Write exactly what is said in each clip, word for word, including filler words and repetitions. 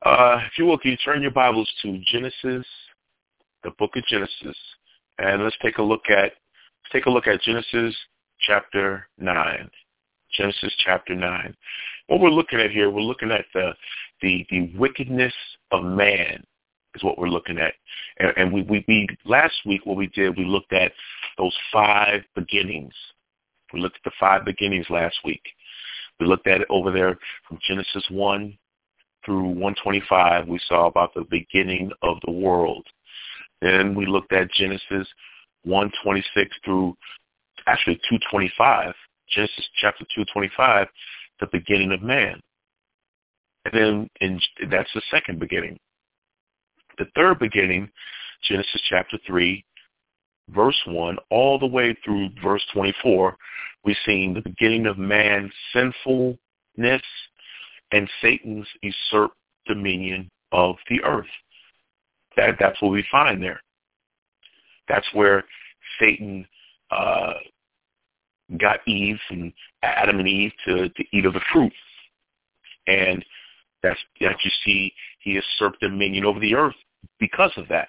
Uh, if you will, can you turn your Bibles to Genesis, the book of Genesis, and let's take a look at let's take a look at Genesis chapter nine. Genesis chapter nine. What we're looking at here, we're looking at the the, the wickedness of man is what we're looking at. And, and we, we, we last week what we did, we looked at those five beginnings. We looked at the five beginnings last week. We looked at it over there from Genesis one through one twenty-five. We saw about the beginning of the world. Then we looked at Genesis one twenty-six through actually two twenty-five. Genesis chapter two twenty-five, the beginning of man. And then in, that's the second beginning. The third beginning, Genesis chapter three, verse one, all the way through verse twenty-four, we've seen the beginning of man's sinfulness and Satan's usurped dominion of the earth. That, that's what we find there. That's where Satan uh, got Eve and Adam and Eve to, to eat of the fruit. And that's that you see he usurped dominion over the earth because of that.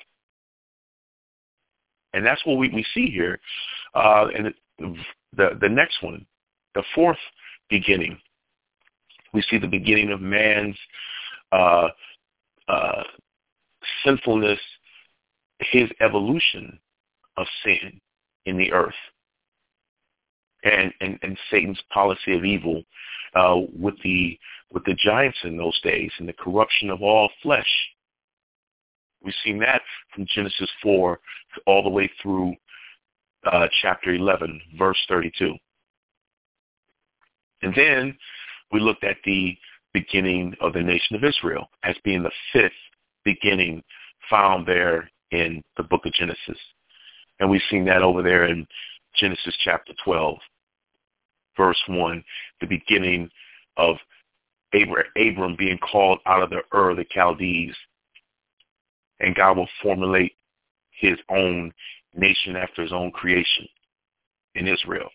And that's what we, we see here. Uh, and the, the the next one, the fourth beginning, we see the beginning of man's uh, uh, sinfulness, his evolution of sin in the earth. And, and, and Satan's policy of evil uh, with the with the giants in those days and the corruption of all flesh. We've seen that from Genesis four all the way through uh, chapter eleven, verse thirty-two. And then we looked at the beginning of the nation of Israel as being the fifth beginning found there in the book of Genesis. And we've seen that over there in Genesis chapter twelve, verse one, the beginning of Abram being called out of the Ur of the Chaldees. And God will formulate his own nation after his own creation in Israel.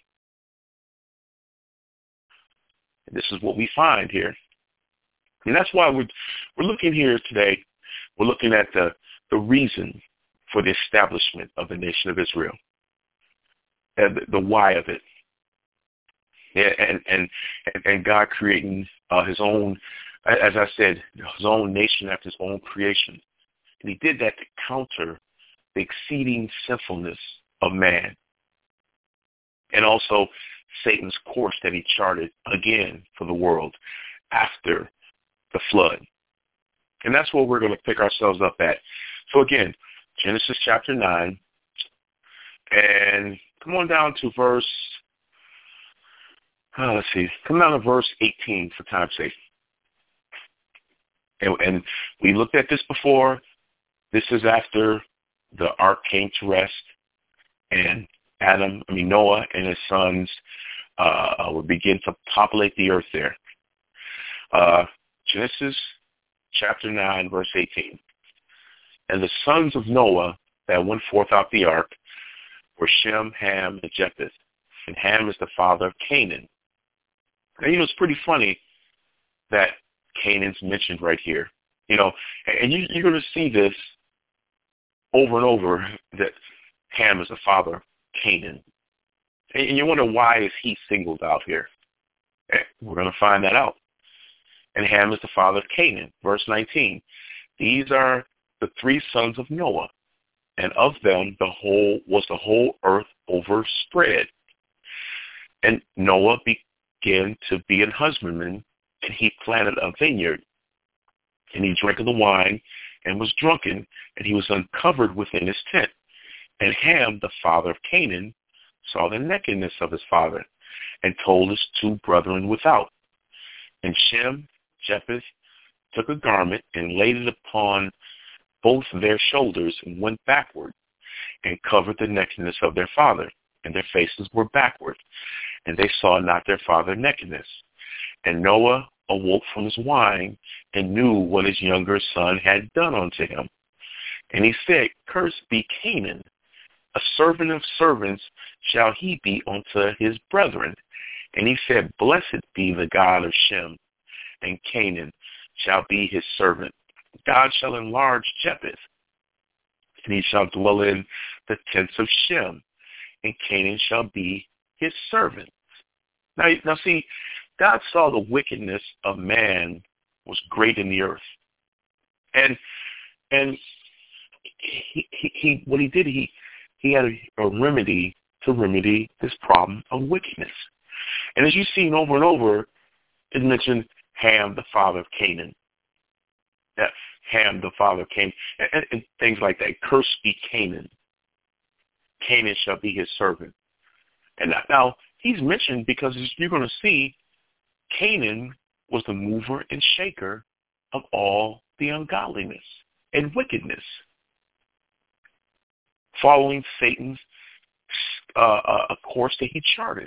And this is what we find here. And that's why we're, we're looking here today. We're looking at the, the reason for the establishment of the nation of Israel. And the, the why of it. Yeah, and, and, and God creating uh, his own, as I said, his own nation after his own creation. And he did that to counter the exceeding sinfulness of man. And also Satan's course that he charted again for the world after the flood. And that's where we're going to pick ourselves up at. So again, Genesis chapter nine. And come on down to verse, oh, let's see, come down to verse eighteen for time's sake. And, and we looked at this before. This is after the ark came to rest, and Adam, I mean Noah and his sons uh, would begin to populate the earth there. Uh, Genesis chapter nine, verse eighteen. And the sons of Noah that went forth out the ark were Shem, Ham, and Japheth. And Ham is the father of Canaan. And, you know, it's pretty funny that Canaan's mentioned right here. You know, and you, you're going to see this over and over, that Ham is the father of Canaan. And you wonder, why is he singled out here? We're going to find that out. And Ham is the father of Canaan. Verse nineteen. These are the three sons of Noah, and of them the whole was the whole earth overspread. And Noah began to be an husbandman, and he planted a vineyard. And he drank of the wine and was drunken, and he was uncovered within his tent. And Ham, the father of Canaan, saw the nakedness of his father, and told his two brethren without. And Shem, Japheth, took a garment and laid it upon both their shoulders and went backward, and covered the nakedness of their father, and their faces were backward, and they saw not their father's nakedness. And Noah awoke from his wine, and knew what his younger son had done unto him. And he said, Cursed be Canaan, a servant of servants shall he be unto his brethren. And he said, Blessed be the God of Shem, and Canaan shall be his servant. God shall enlarge Japheth, and he shall dwell in the tents of Shem, and Canaan shall be his servant. Now, now see, God saw the wickedness of man was great in the earth. And and he, he, he what he did, he he had a, a remedy to remedy this problem of wickedness. And as you've seen over and over, it mentioned Ham, the father of Canaan. That Ham, the father of Canaan, and, and, and things like that. Cursed be Canaan. Canaan shall be his servant. And now, he's mentioned because you're going to see Canaan was the mover and shaker of all the ungodliness and wickedness, following Satan's uh, a course that he charted.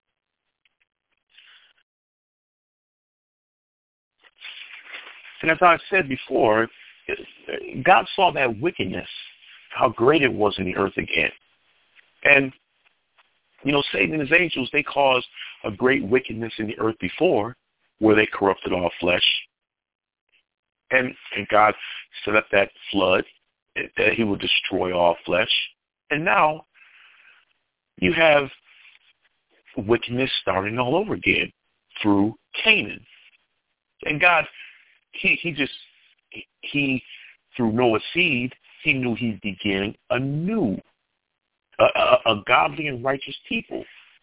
And as I said before, God saw that wickedness, how great it was in the earth again. And, you know, Satan and his angels, they caused a great wickedness in the earth before, where they corrupted all flesh. And, and God set up that flood that he would destroy all flesh. And now you have wickedness starting all over again through Canaan. And God, he, he just, he, through Noah's seed, he knew he'd begin a new, a, a, a godly and righteous people.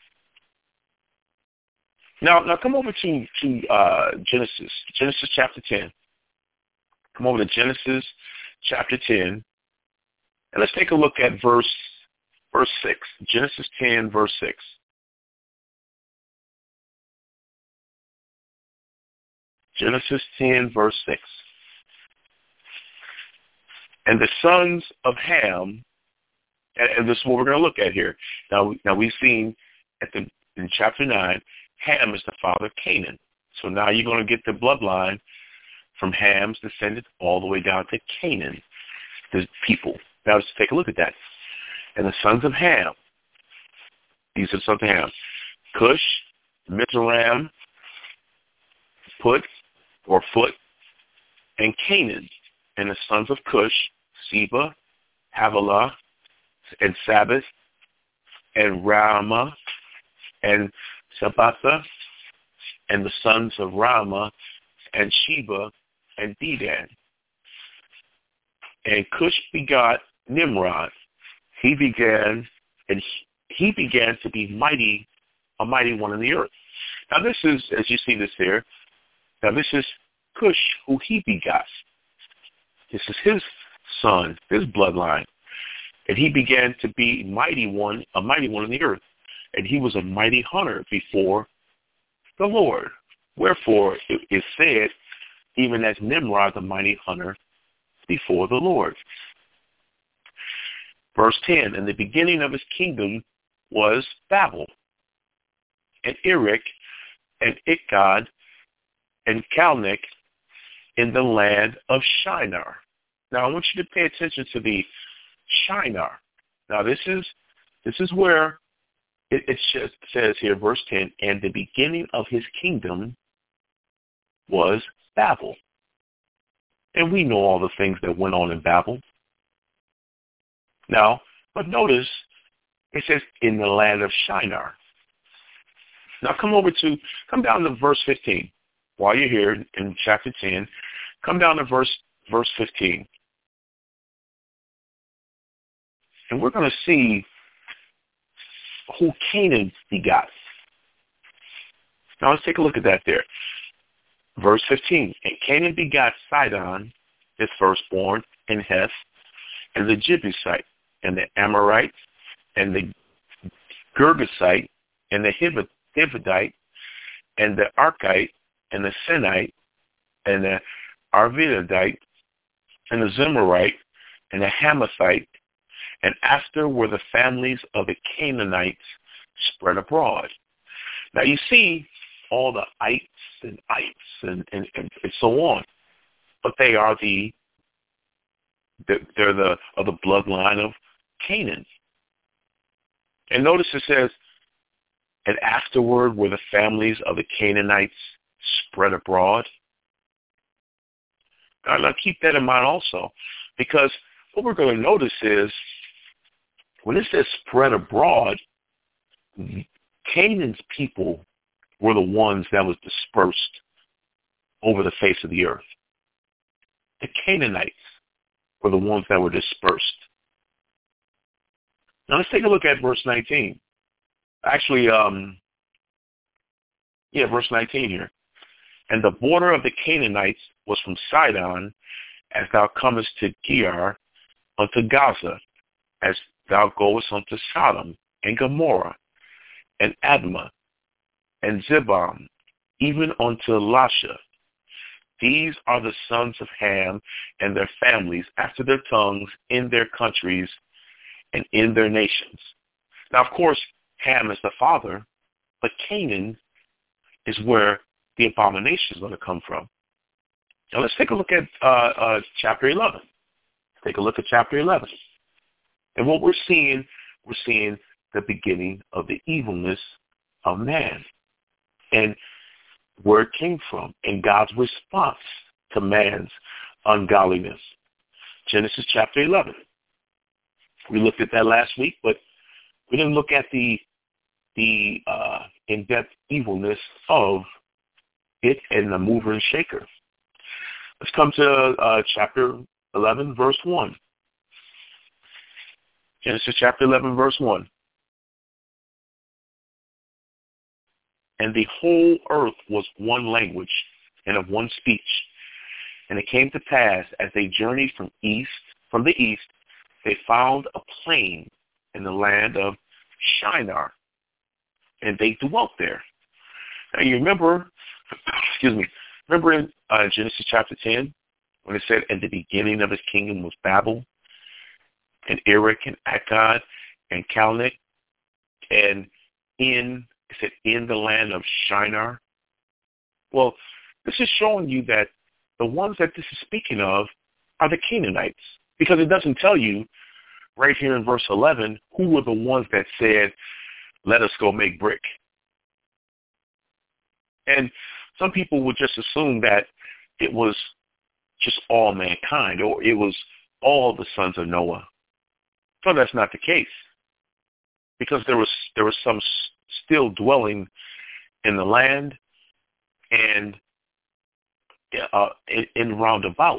Now, now come over to, to uh, Genesis, Genesis chapter ten. Come over to Genesis chapter ten, and let's take a look at verse verse six. Genesis ten, verse six. Genesis ten, verse six. And the sons of Ham, and, and this is what we're going to look at here. Now, now we've seen at the in chapter nine, Ham is the father of Canaan. So now you're going to get the bloodline from Ham's descendant all the way down to Canaan, the people. Now let's take a look at that. And the sons of Ham, these are the sons of Ham: Cush, Mizraim, Put, or Foot, and Canaan. And the sons of Cush, Seba, Havilah, and Sabbath, and Ramah, and Sabbatha, and the sons of Ramah, and Sheba, and Dedan. And Cush begot Nimrod. He began, and he began to be mighty, a mighty one in the earth. Now this is, as you see this here, now this is Cush, who he begot. This is his son, his bloodline. And he began to be mighty one, a mighty one in the earth. And he was a mighty hunter before the Lord. Wherefore it is said, even as Nimrod, the mighty hunter before the Lord. Verse ten, and the beginning of his kingdom was Babel, and Erech, and Ikkad, and Calneh in the land of Shinar. Now I want you to pay attention to the Shinar. Now this is this is where it, it just says here, verse ten, and the beginning of his kingdom was Babel. And we know all the things that went on in Babel. Now, but notice it says in the land of Shinar. Now come over to, come down to verse fifteen. While you're here in chapter ten, come down to verse verse fifteen. And we're going to see who Canaan begot. Now let's take a look at that there. Verse fifteen, and Canaan begot Sidon, his firstborn, and Heth, and the Jebusite, and the Amorite, and the Girgasite, and the Hivite, and the Archite, and the Sinite, and the Arvidite, and the Zemarite, and the Hamathite, and after were the families of the Canaanites spread abroad. Now you see all the ites and ites and, and, and so on, but they are the they're the of the bloodline of Canaan. And notice it says, and afterward were the families of the Canaanites spread abroad. Now, now keep that in mind also, because what we're going to notice is when it says spread abroad, Canaan's people were the ones that was dispersed over the face of the earth. The Canaanites were the ones that were dispersed. Now let's take a look at verse nineteen. Actually, um, yeah, verse nineteen here. And the border of the Canaanites was from Sidon, as thou comest to Gerar, unto Gaza, as thou goest unto Sodom and Gomorrah, and Admah, and Zebam, even unto Lasha. These are the sons of Ham and their families after their tongues in their countries and in their nations. Now, of course, Ham is the father, but Canaan is where the abomination is going to come from. Now, let's take a look at uh, uh, chapter eleven. Take a look at chapter eleven. And what we're seeing, we're seeing the beginning of the evilness of man and where it came from and God's response to man's ungodliness. Genesis chapter eleven. We looked at that last week, but we didn't look at the the uh, in-depth evilness of it and the mover and shaker. Let's come to uh, chapter eleven, verse one. Genesis chapter eleven, verse one. And the whole earth was one language and of one speech. And it came to pass, as they journeyed from east, from the east, they found a plain in the land of Shinar, and they dwelt there. Now you remember, excuse me, remember in uh, Genesis chapter ten, when it said, "And the beginning of his kingdom was Babel, and Erech, and Akkad, and Calneh, and in it said in the land of Shinar." Well, this is showing you that the ones that this is speaking of are the Canaanites, because it doesn't tell you right here in verse eleven who were the ones that said, "Let us go make brick." And some people would just assume that it was just all mankind, or it was all the sons of Noah. So that's not the case, because there was there was some still dwelling in the land and uh, in, in roundabout.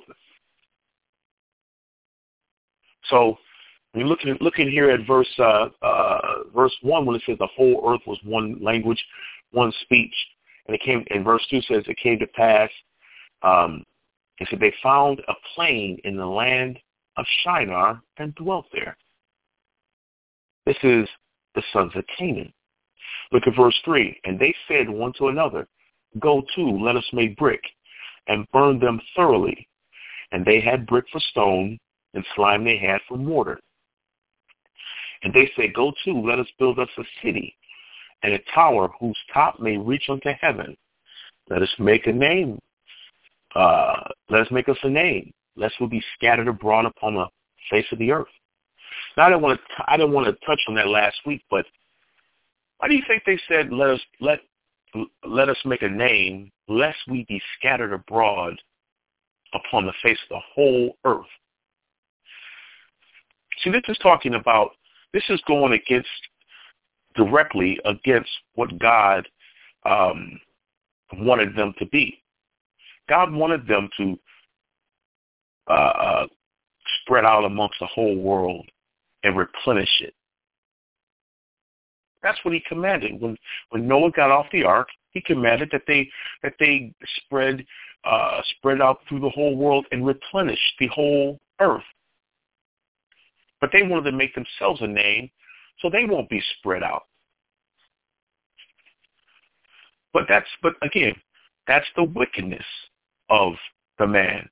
So when you're looking looking here at verse uh, uh, verse one, when it says the whole earth was one language, one speech, and it came in verse two says it came to pass. Um, it said they found a plain in the land of Shinar and dwelt there. This is the sons of Canaan. Look at verse three. And they said one to another, "Go to, let us make brick, and burn them thoroughly." And they had brick for stone, and slime they had for mortar. And they said, "Go to, let us build us a city, and a tower whose top may reach unto heaven. Let us make a name. Uh, let us make us a name, lest we be scattered abroad upon the face of the earth." Now, I don't want to. I don't want to touch on that last week, but why do you think they said, "Let us let let us make a name, lest we be scattered abroad upon the face of the whole earth"? See, this is talking about. This is going against directly against what God um, wanted them to be. God wanted them to uh, uh, spread out amongst the whole world and replenish it. That's what he commanded. When when Noah got off the ark, he commanded that they that they spread uh, spread out through the whole world and replenish the whole earth. But they wanted to make themselves a name, so they won't be spread out. But that's but again, that's the wickedness of the man.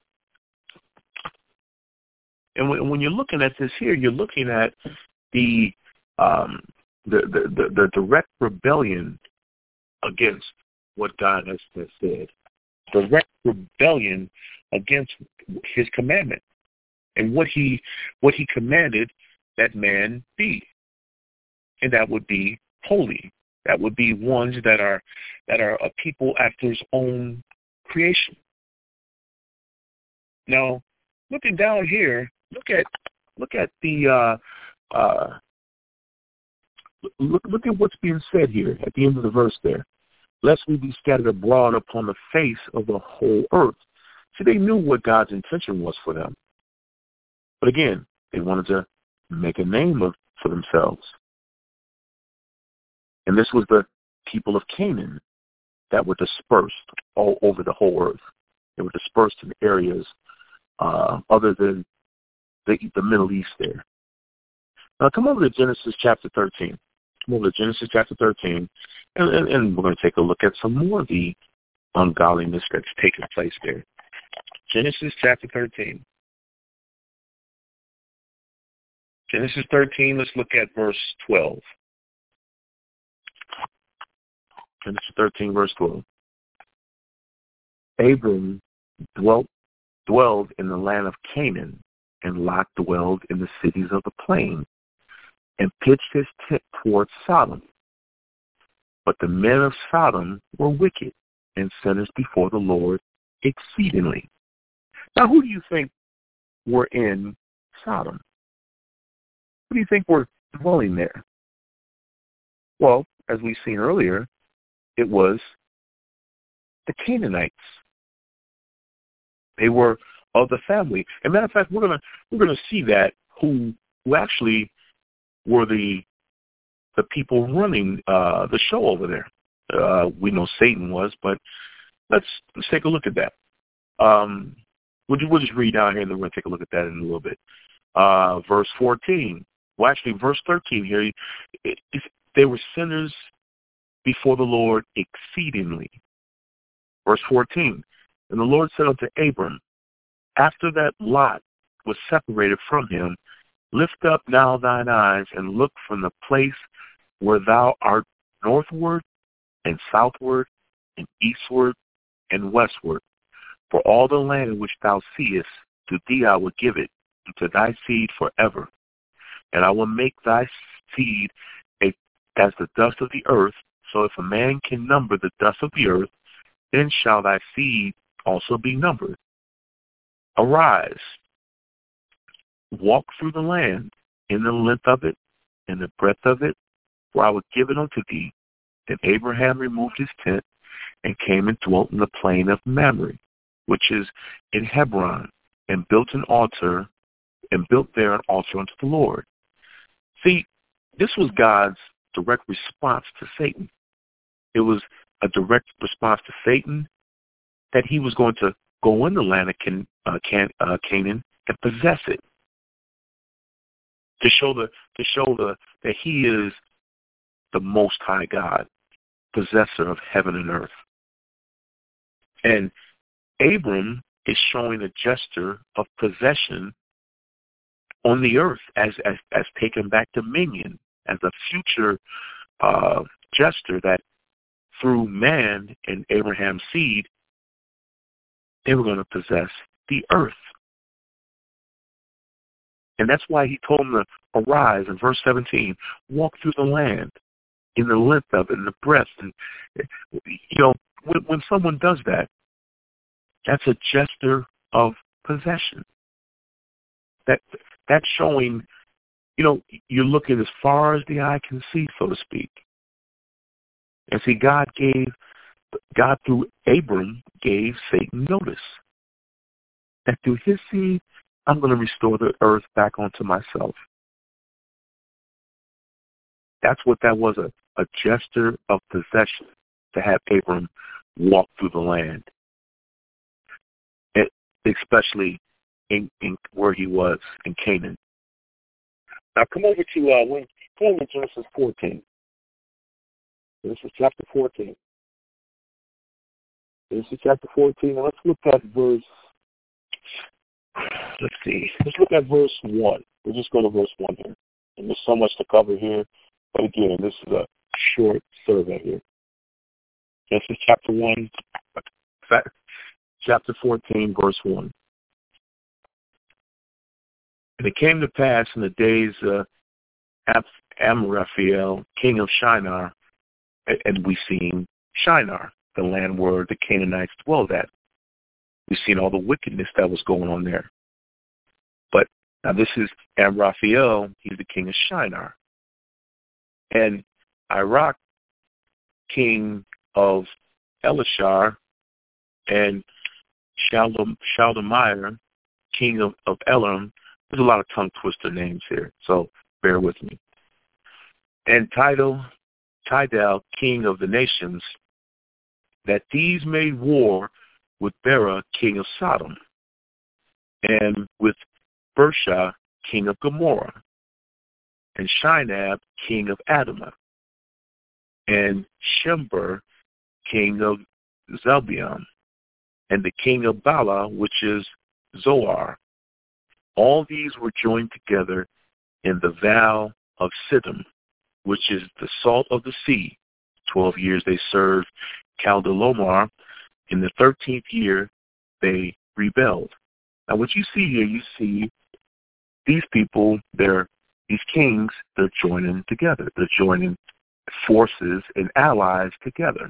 And when, when you're looking at this here, you're looking at the um, the, the, the, the direct rebellion against what God has, has said. Direct rebellion against his commandment and what he what he commanded that man be. And that would be holy. That would be ones that are that are a people after his own creation. Now, looking down here, look at look at the uh, uh, look look at what's being said here at the end of the verse there. Lest we be scattered abroad upon the face of the whole earth. See, they knew what God's intention was for them. But again, they wanted to make a name of, for themselves. And this was the people of Canaan that were dispersed all over the whole earth. They were dispersed in areas uh, other than the, the Middle East there. Now come over to Genesis chapter thirteen. Come over to Genesis chapter thirteen, and, and, and we're going to take a look at some more of the ungodliness that's taking place there. Genesis chapter thirteen. Genesis thirteen, let's look at verse twelve. Genesis thirteen, verse twelve. Abram dwelt, dwelled in the land of Canaan, and Lot dwelled in the cities of the plain, and pitched his tent toward Sodom. But the men of Sodom were wicked and sinners before the Lord exceedingly. Now, who do you think were in Sodom? Who do you think were dwelling there? Well, as we've seen earlier, it was the Canaanites. They were of the family. As a matter of fact, we're gonna we're gonna see that who who actually were the the people running uh, the show over there. Uh, we know Satan was, but let's let's take a look at that. Um, we'll, we'll just read down here, and then we're going to take a look at that in a little bit. Uh, verse fourteen. Well, actually, verse thirteen here. It, it, they were sinners before the Lord exceedingly. Verse fourteen. And the Lord said unto Abram, after that Lot was separated from him, lift up now thine eyes and look from the place where thou art northward and southward and eastward and westward. For all the land which thou seest, to thee I will give it, and to thy seed forever. And I will make thy seed a, as the dust of the earth, so if a man can number the dust of the earth, then shall thy seed also be numbered. Arise, walk through the land in the length of it and the breadth of it, for I will give it unto thee. Then Abraham removed his tent and came and dwelt in the plain of Mamre, which is in Hebron, and built an altar, and built there an altar unto the Lord. See, this was God's direct response to Satan. It was a direct response to Satan that he was going to go in the land of Can, uh, Can, uh, Canaan and possess it, to show the to show the that he is the Most High God, possessor of heaven and earth. And Abram is showing a gesture of possession on the earth as as, as taking back dominion, as a future uh, gesture that through man and Abraham's seed, they were going to possess the earth. And that's why he told them to arise in verse seventeen, walk through the land in the length of it and the breadth. And, you know, when, when someone does that, that's a gesture of possession. That That's showing, you know, you're looking as far as the eye can see, so to speak. And see, God gave, God through Abram gave Satan notice that through his seed, I'm going to restore the earth back onto myself. That's what that was, a, a gesture of possession, to have Abram walk through the land, it, especially in, in where he was in Canaan. Now come over to uh, when, come over to Genesis fourteen. Genesis chapter fourteen. Genesis chapter fourteen. Now let's look at verse. Let's see. Let's look at verse one. We're just going to verse one here, and there's so much to cover here. But again, this is a short survey here. Genesis chapter one, chapter fourteen, verse one. And it came to pass in the days of uh, Amraphel, king of Shinar, and we seen Shinar, the land where the Canaanites dwelled at. We've seen all the wickedness that was going on there. But now this is Amraphel. He's the king of Shinar. And Iraq, king of Elishar, and Shaldom, Shaldemeyer, king of, of Elam. There's a lot of tongue twister names here, so bear with me. And Tidal, Tidal, king of the nations, that these made war with Bera, king of Sodom, and with Bersha, king of Gomorrah, and Shinab, king of Adamah, and Shember, king of Zelbeam, and the king of Bala, which is Zoar. All these were joined together in the Val of Siddim, which is the salt of the sea. Twelve years they served Chaldalomar. In the thirteenth year, they rebelled. Now, what you see here, you see these people, they're, these kings, they're joining together. They're joining forces and allies together.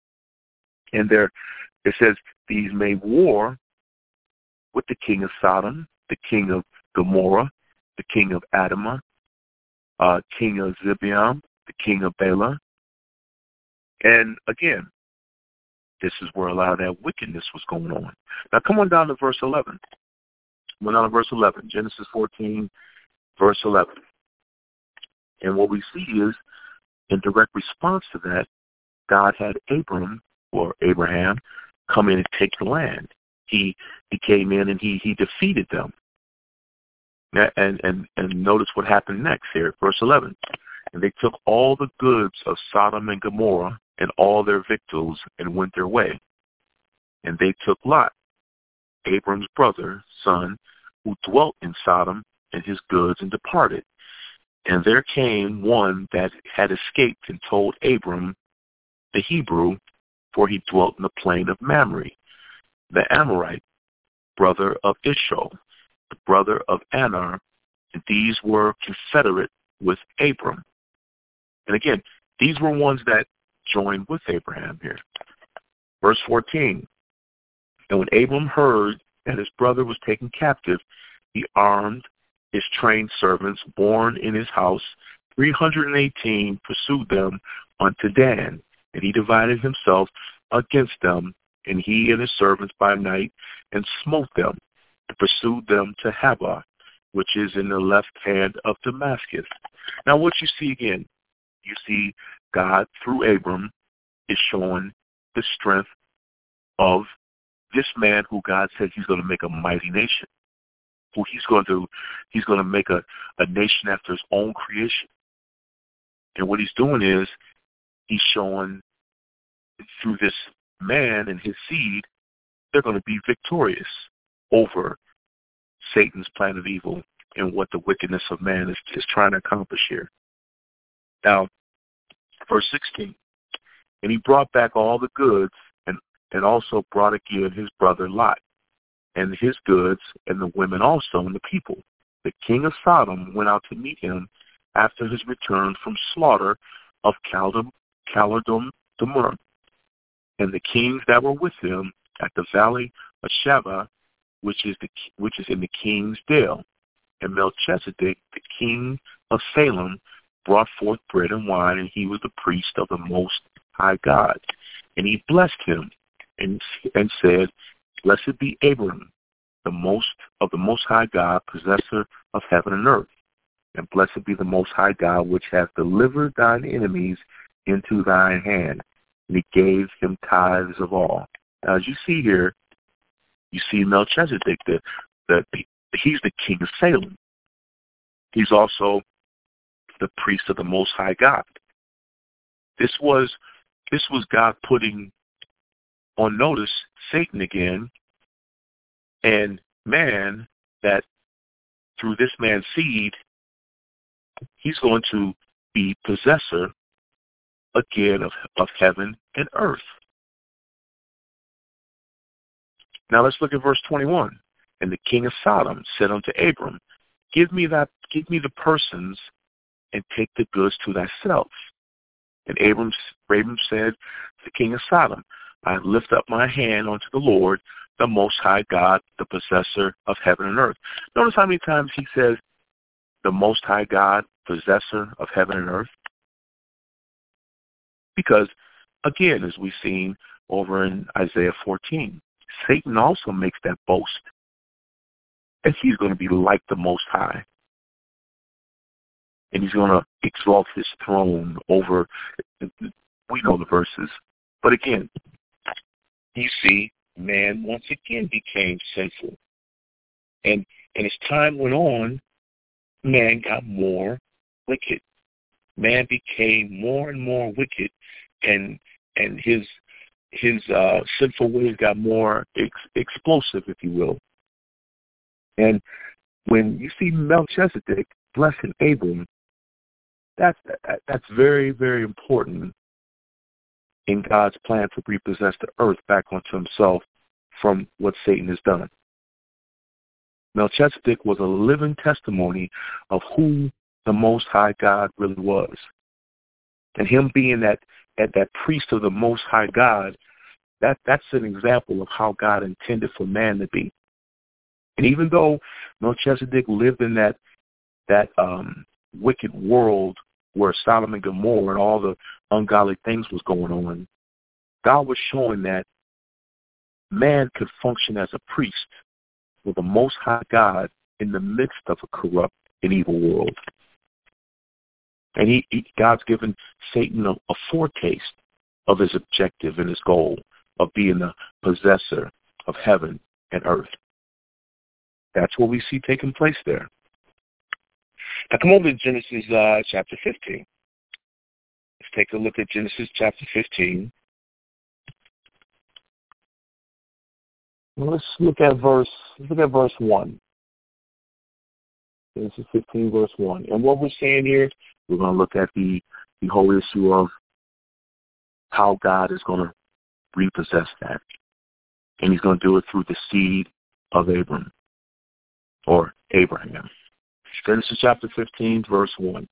And they're, it says, these made war with the king of Sodom, the king of Gomorrah, the king of Adamah, uh, king of Zibeam, the king of Bela. And again, this is where a lot of that wickedness was going on. Now come on down to verse eleven. Come on down to verse eleven, Genesis fourteen, verse eleven. And what we see is, in direct response to that, God had Abram, or Abraham, come in and take the land. He he came in and he he defeated them. And and and notice what happened next here, verse eleven. And they took all the goods of Sodom and Gomorrah and all their victuals and went their way. And they took Lot, Abram's brother, son, who dwelt in Sodom, and his goods, and departed. And there came one that had escaped and told Abram, the Hebrew, for he dwelt in the plain of Mamre, the Amorite, brother of Ishol, the brother of Anar, and these were confederate with Abram. And again, these were ones that joined with Abraham here. Verse fourteen, and when Abram heard that his brother was taken captive, he armed his trained servants born in his house, three hundred eighteen, pursued them unto Dan, and he divided himself against them, and he and his servants by night, and smote them, and pursued them to Habah, which is in the left hand of Damascus. Now what you see again, you see God through Abram is showing the strength of this man who God said he's going to make a mighty nation. Who he's going to he's going to make a, a nation after his own creation. And what he's doing is he's showing through this man and his seed, they're going to be victorious over Satan's plan of evil and what the wickedness of man is, is trying to accomplish here. Now, verse sixteen, and he brought back all the goods and, and also brought again his brother Lot and his goods and the women also and the people. The king of Sodom went out to meet him after his return from slaughter of Chaldom, Chaldom, and the kings that were with him at the valley of Shaveh, which is the which is in the king's dale. And Melchizedek, the king of Salem, brought forth bread and wine, and he was the priest of the Most High God. And he blessed him and and said, Blessed be Abram, the most of the Most High God, possessor of heaven and earth. And blessed be the Most High God, which hath delivered thine enemies into thine hand. And he gave him tithes of all. Now, as you see here, you see Melchizedek, the, the, he's the king of Salem. He's also the priest of the Most High God. This was this was God putting on notice Satan again and man, that through this man's seed, he's going to be possessor again of, of heaven and earth. Now let's look at verse twenty-one. And the king of Sodom said unto Abram, Give me that, give me the persons, and take the goods to thyself. And Abram, Abram said to the king of Sodom, I lift up my hand unto the Lord the Most High God, the possessor of heaven and earth. Notice how many times he says the Most High God, possessor of heaven and earth. Because, again, as we've seen over in Isaiah fourteen, Satan also makes that boast. And he's going to be like the Most High. And he's going to exalt his throne over, we know the verses. But again, you see, man once again became sinful. And, and as time went on, man got more wicked. Man became more and more wicked, and and his his uh, sinful ways got more ex- explosive, if you will. And when you see Melchizedek blessing Abram, that's that, that's very, very important in God's plan to repossess the earth back onto himself from what Satan has done. Melchizedek was a living testimony of who the Most High God really was. And him being that, that, that priest of the Most High God, that, that's an example of how God intended for man to be. And even though Melchizedek lived in that that um, wicked world where Sodom and Gomorrah and all the ungodly things was going on, God was showing that man could function as a priest with the Most High God in the midst of a corrupt and evil world. And he, he God's given Satan a, a foretaste of his objective and his goal of being the possessor of heaven and earth. That's what we see taking place there. Now come over to Genesis uh, chapter fifteen. Let's take a look at Genesis chapter fifteen. Let's look at verse. Let's look at verse one. Genesis fifteen, verse one. And what we're saying here, we're going to look at the the whole issue of how God is going to repossess that, and He's going to do it through the seed of Abram or Abraham. Genesis chapter fifteen, verse one.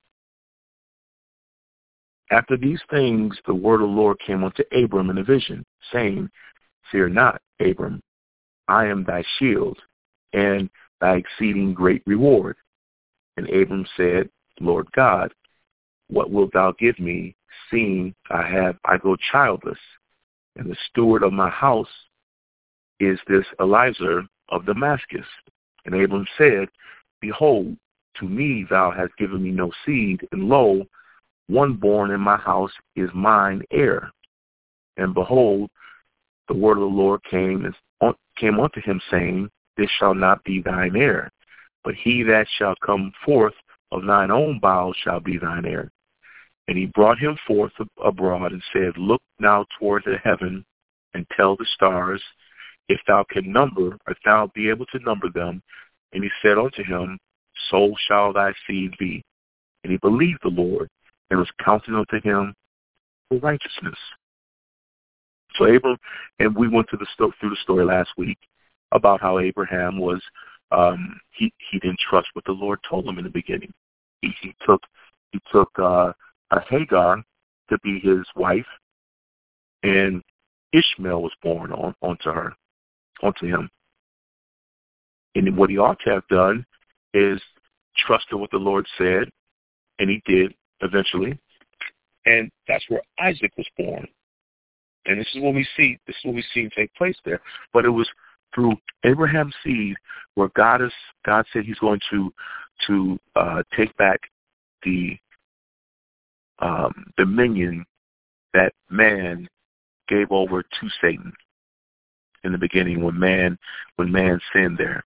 After these things, the word of the Lord came unto Abram in a vision, saying, Fear not, Abram, I am thy shield, and thy exceeding great reward. And Abram said, Lord God, what wilt thou give me, seeing I have I go childless, and the steward of my house is this Eliezer of Damascus? And Abram said, Behold, to me thou hast given me no seed, and lo, one born in my house is mine heir. And behold, the word of the Lord came and came unto him, saying, This shall not be thine heir, but he that shall come forth of thine own bowels shall be thine heir. And he brought him forth abroad and said, Look now toward the heaven, and tell the stars, if thou can number, if thou be able to number them. And he said unto him, So shall thy seed be. And he believed the Lord, and was counted unto him for righteousness. So Abram, and we went to the sto- through the story last week about how Abraham was, um, he he didn't trust what the Lord told him in the beginning. He, he took he took uh, a Hagar to be his wife, and Ishmael was born on onto her, onto him. And what he ought to have done is trusted what the Lord said, and he did eventually. And that's where Isaac was born. And this is what we see. This is what we see take place there. But it was through Abraham's seed where God is. God said He's going to to uh, take back the um, dominion that man gave over to Satan in the beginning when man when man sinned there.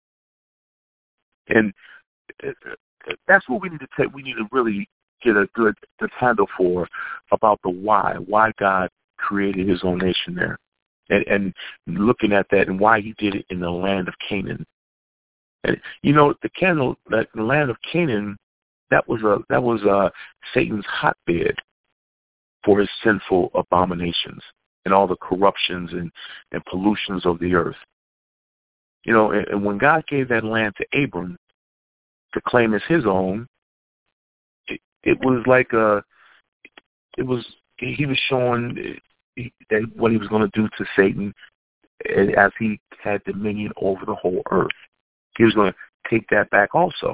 And that's what we need to take. We need to really get a good, good handle for about the why, why God created His own nation there, and, and looking at that and why He did it in the land of Canaan. And you know, the Canaan, the land of Canaan, that was a that was a Satan's hotbed for his sinful abominations and all the corruptions and, and pollutions of the earth. You know, and, and when God gave that land to Abram to claim as his own, it, it was like a, it was he was showing that what he was going to do to Satan as he had dominion over the whole earth. He was going to take that back also.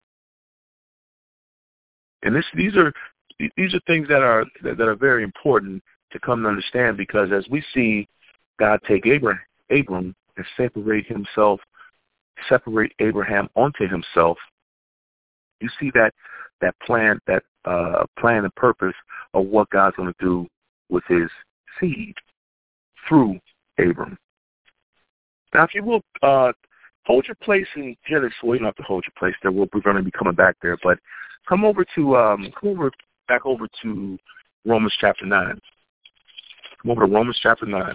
And this, these are these are things that are that are very important to come to understand, because as we see God take Abraham, Abram and separate himself, separate Abraham onto himself, you see that that plan, that uh, plan and purpose of what God's going to do with his seed through Abram. Now, if you will, uh, hold your place in Genesis. Well, you don't have to hold your place there. We'll, we're going to be coming back there, but come over to um, come over back over to Romans chapter nine. Come over to Romans chapter nine.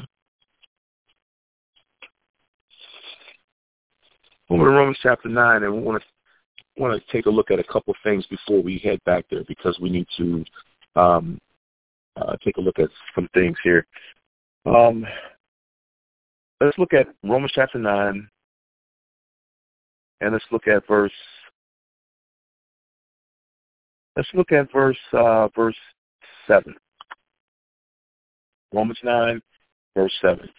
Over to Romans chapter nine, and we want to want to take a look at a couple of things before we head back there, because we need to um, uh, take a look at some things here. Um, let's look at Romans chapter nine, and let's look at verse. Let's look at verse uh, verse seven. Romans nine, verse seven.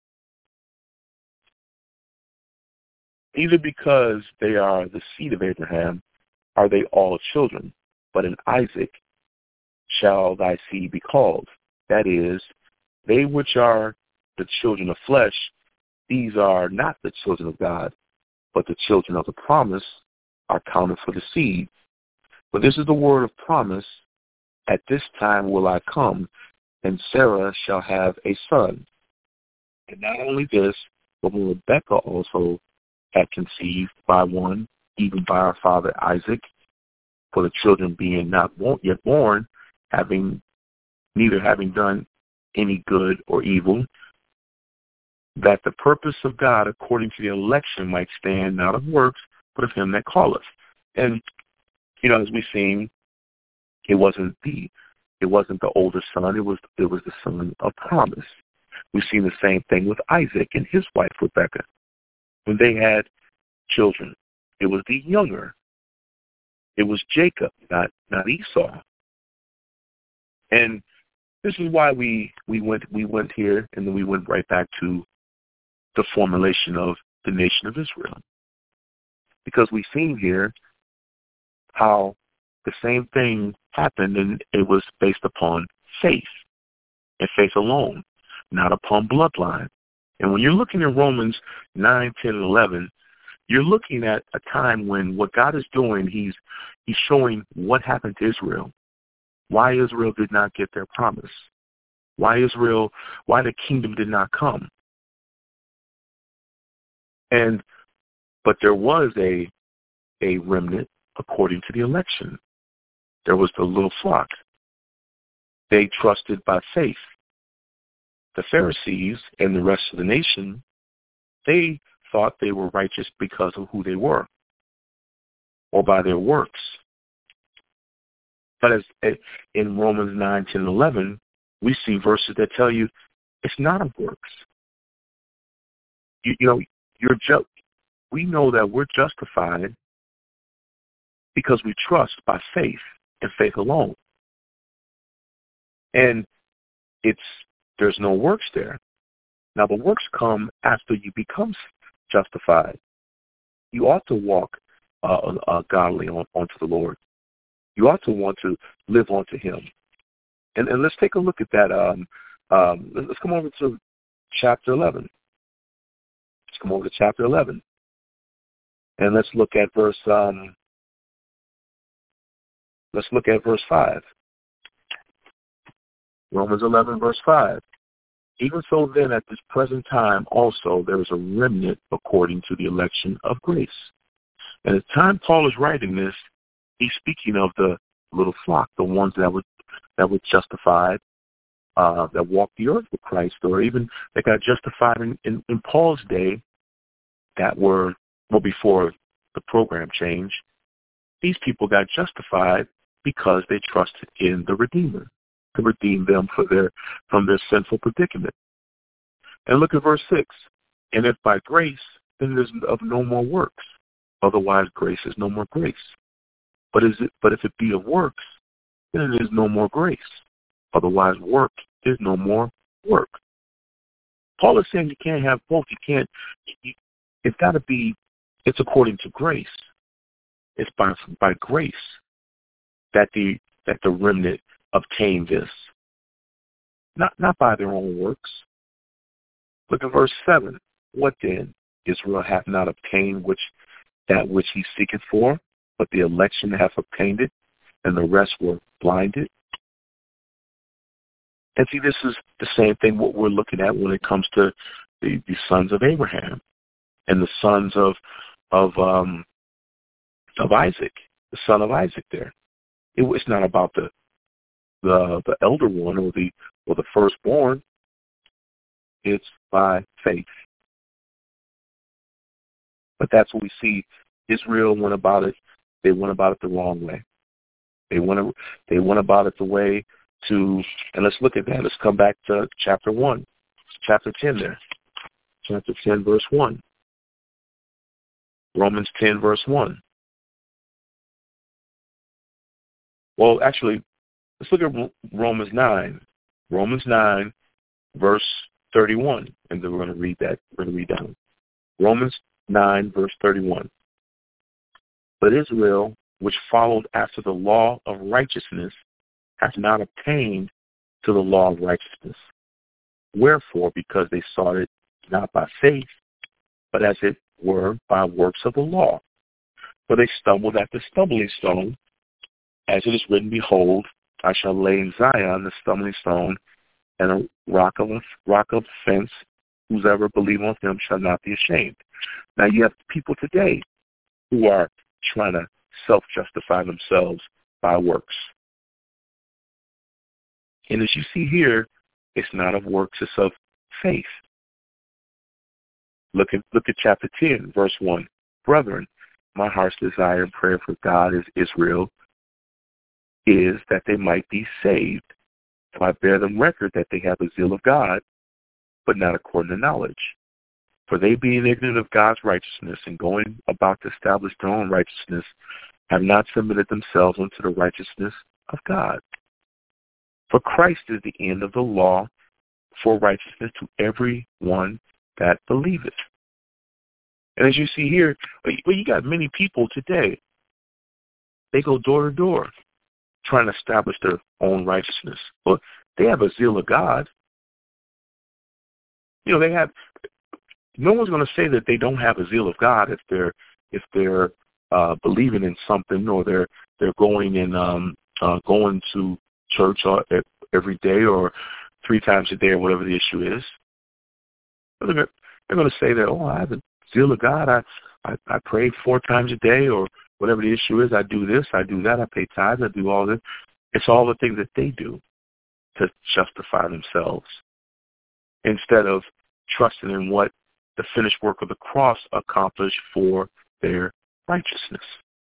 Neither because they are the seed of Abraham are they all children, but in Isaac shall thy seed be called. That is, they which are the children of flesh, these are not the children of God, but the children of the promise are counted for the seed. But this is the word of promise, at this time will I come, and Sarah shall have a son. And not only this, but when Rebekah also had conceived by one, even by our father Isaac, for the children being not yet born, having neither having done any good or evil, that the purpose of God according to the election might stand, not of works, but of him that calleth. And, you know, as we've seen, it wasn't the it wasn't the older son, it was it was the son of promise. We've seen the same thing with Isaac and his wife Rebekah. When they had children, it was the younger. It was Jacob, not not Esau. And this is why we, we went we went here, and then we went right back to the formulation of the nation of Israel. Because we've seen here how the same thing happened, and it was based upon faith, and faith alone, not upon bloodline. And when you're looking at Romans nine, ten, and eleven, you're looking at a time when what God is doing, he's he's showing what happened to Israel, why Israel did not get their promise, why Israel, why the kingdom did not come. And but there was a a remnant according to the election. There was the little flock. They trusted by faith. The Pharisees and the rest of the nation, they thought they were righteous because of who they were or by their works. But as in Romans nine, ten, and eleven, we see verses that tell you it's not of works. You, you know, you're ju- we know that we're justified because we trust by faith and faith alone. And it's there's no works there. Now, the works come after you become justified. You ought to walk uh, uh, godly on, onto the Lord. You ought to want to live onto him. And, and let's take a look at that. Um, um, let's come over to chapter eleven. Let's come over to chapter eleven. And let's look at verse, um, let's look at verse five. Romans eleven, verse five. Even so then, at this present time also, there is a remnant according to the election of grace. And at the time Paul is writing this, he's speaking of the little flock, the ones that were that were justified, uh, that walked the earth with Christ, or even that got justified in, in, in Paul's day, that were, well, before the program changed. These people got justified because they trusted in the Redeemer to redeem them for their from their sinful predicament. And look at verse six. And if by grace, then it is of no more works. Otherwise, grace is no more grace. But is it? But if it be of works, then it is no more grace. Otherwise, work is no more work. Paul is saying you can't have both. You can't. You, it's got to be. It's according to grace. It's by by grace that the that the remnant obtain this, not not by their own works. Look at verse seven. What then? Israel hath not obtained which that which he seeketh for, but the election hath obtained it, and the rest were blinded. And see, this is the same thing what we're looking at when it comes to the, the sons of Abraham and the sons of of um, of Isaac, the son of Isaac. There, it, it's not about the the the elder one or the or the firstborn. It's by faith. But that's what we see. Israel went about it. They went about it the wrong way. They went. They went about it the way to. And let's look at that. Let's come back to chapter one, chapter ten. There, chapter ten, verse one. Romans ten, verse one. Well, actually, let's look at Romans nine. Romans nine, verse thirty-one, and then we're going to read that. We're going to read down. Romans nine, verse thirty-one. But Israel, which followed after the law of righteousness, hath not obtained to the law of righteousness. Wherefore, because they sought it not by faith, but as it were by works of the law. For they stumbled at the stumbling stone, as it is written, Behold, I shall lay in Zion the stumbling stone, and a rock of rock of offense. Whosoever believe on him shall not be ashamed. Now you have people today who are trying to self-justify themselves by works. And as you see here, it's not of works, it's of faith. Look at look at chapter ten, verse one. Brethren, my heart's desire and prayer for God is Israel is that they might be saved. So I bear them record that they have the zeal of God, but not according to knowledge. For they, being ignorant of God's righteousness and going about to establish their own righteousness, have not submitted themselves unto the righteousness of God. For Christ is the end of the law for righteousness to every one that believeth. And as you see here, well, you got many people today, they go door to door trying to establish their own righteousness. Well, they have a zeal of God. You know, they have, no one's going to say that they don't have a zeal of God if they're, if they're uh, believing in something, or they're, they're going and um, uh, going to church or, every day or three times a day or whatever the issue is. They're, they're going to say that, oh, I have a zeal of God. I, I, I pray four times a day, or whatever the issue is. I do this, I do that, I pay tithes, I do all this. It's all the things that they do to justify themselves instead of trusting in what the finished work of the cross accomplished for their righteousness.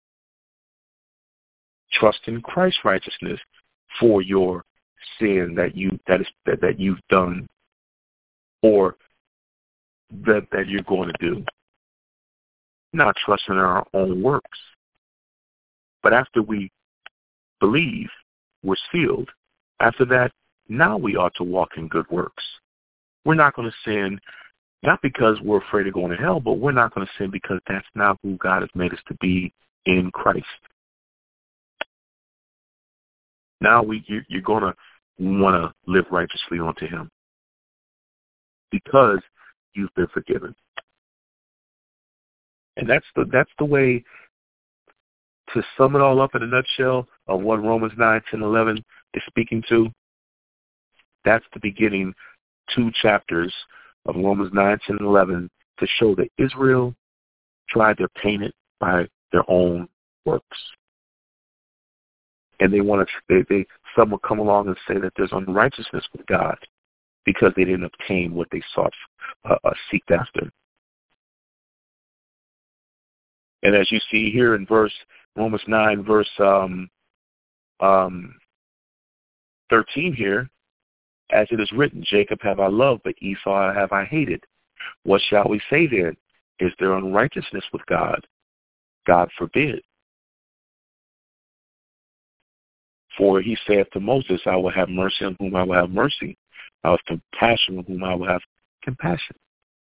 Trust in Christ's righteousness for your sin that you that is that, that you've done or that that you're going to do. Not trusting in our own works. But after we believe, we're sealed. After that, now we ought to walk in good works. We're not going to sin, not because we're afraid of going to hell, but we're not going to sin because that's not who God has made us to be in Christ. Now we, you, you're going to want to live righteously unto Him because you've been forgiven. And that's the that's the way to sum it all up in a nutshell of what Romans nine, ten, eleven is speaking to. That's the beginning two chapters of Romans nine, ten, and eleven to show that Israel tried to obtain it by their own works. And they want to, they, they, some will come along and say that there's unrighteousness with God because they didn't obtain what they sought, uh, uh, seeked after. And as you see here in verse Romans nine, verse um, um, thirteen here, as it is written, Jacob have I loved, but Esau have I hated. What shall we say then? Is there unrighteousness with God? God forbid. For he saith to Moses, I will have mercy on whom I will have mercy. I will have compassion on whom I will have compassion.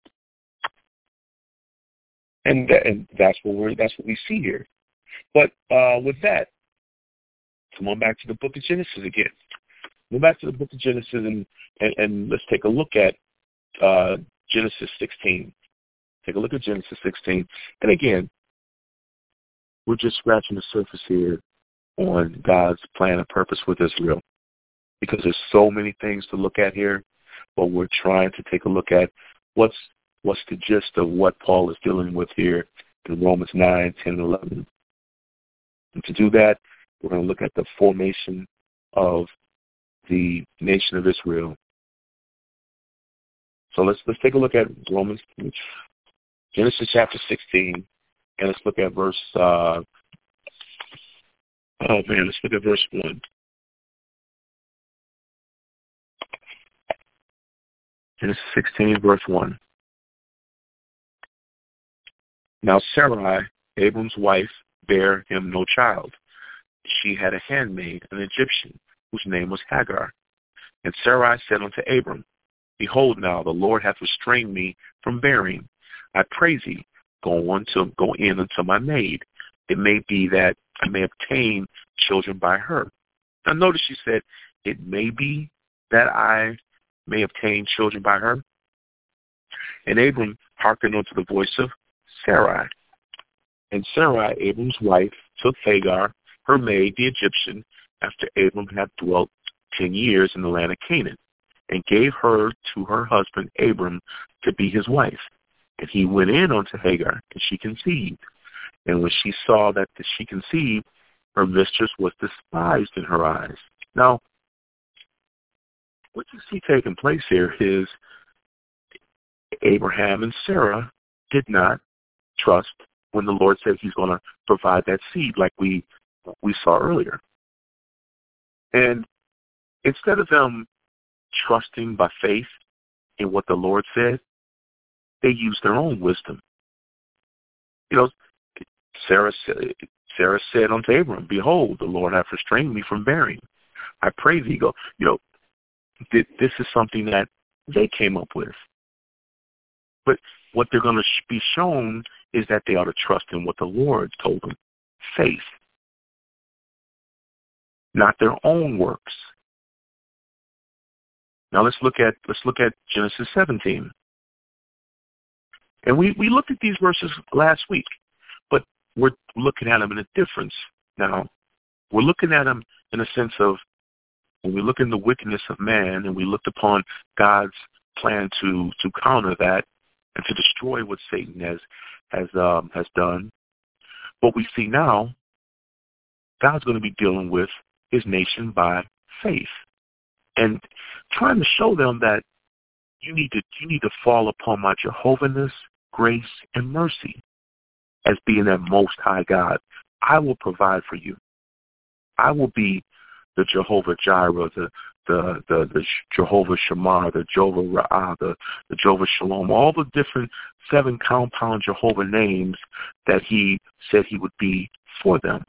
And, that, and that's what we're that's what we see here. But uh, with that, come on back to the book of Genesis again. Go back to the book of Genesis and, and, and let's take a look at uh, Genesis sixteen. Take a look at Genesis sixteen. And again, we're just scratching the surface here on God's plan and purpose with Israel, because there's so many things to look at here, but we're trying to take a look at what's what's the gist of what Paul is dealing with here in Romans nine, ten, and eleven. And to do that, we're going to look at the formation of the nation of Israel. So let's let's take a look at Romans, Genesis chapter sixteen, and let's look at verse. Uh, oh man, let's look at verse one. Genesis sixteen, verse one. Now Sarai, Abram's wife, bare him no child. She had a handmaid, an Egyptian, whose name was Hagar. And Sarai said unto Abram, Behold now, the Lord hath restrained me from bearing. I pray thee, go on to go in unto my maid. It may be that I may obtain children by her. Now notice she said, it may be that I may obtain children by her. And Abram hearkened unto the voice of Sarai. And Sarai, Abram's wife, took Hagar, her maid, the Egyptian, after Abram had dwelt ten years in the land of Canaan, and gave her to her husband Abram to be his wife. And he went in unto Hagar, and she conceived. And when she saw that she conceived, her mistress was despised in her eyes. Now, what you see taking place here is Abraham and Sarah did not trust when the Lord said he's going to provide that seed like we we saw earlier. And instead of them trusting by faith in what the Lord said, they used their own wisdom. You know, Sarah said, Sarah said unto Abram, Behold, the Lord hath restrained me from bearing. I pray thee, go. You know, th- this is something that they came up with. But what they're going to sh- be shown is that they ought to trust in what the Lord told them. Faith. Not their own works. Now let's look at let's look at Genesis seventeen. And we, we looked at these verses last week, but we're looking at them in a difference now. We're looking at them in a sense of when we look in the wickedness of man and we looked upon God's plan to, to counter that and to destroy what Satan has has um, has done. What we see now, God's going to be dealing with his nation by faith and trying to show them that you need to you need to fall upon my Jehovah-ness, grace, and mercy as being that most high God. I will provide for you. I will be the Jehovah Jireh, the the the, the Jehovah Shammah, the Jehovah Ra'ah, the, the Jehovah Shalom, all the different seven compound Jehovah names that he said he would be for them.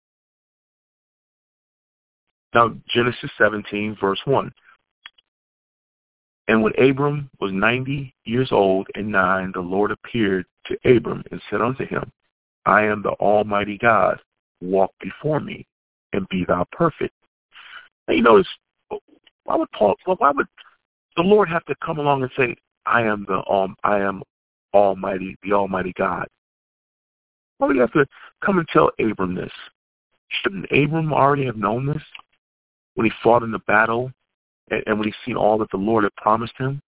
Now, Genesis seventeen, verse one. And when Abram was ninety years old and nine, the Lord appeared to Abram and said unto him, I am the Almighty God. Walk before me and be thou perfect. Now, you notice, why would Paul? Why would the Lord have to come along and say, I am the um, I am Almighty, the Almighty God? Why would he have to come and tell Abram this? Shouldn't Abram already have known this when he fought in the battle and, and when he seen all that the Lord had promised him?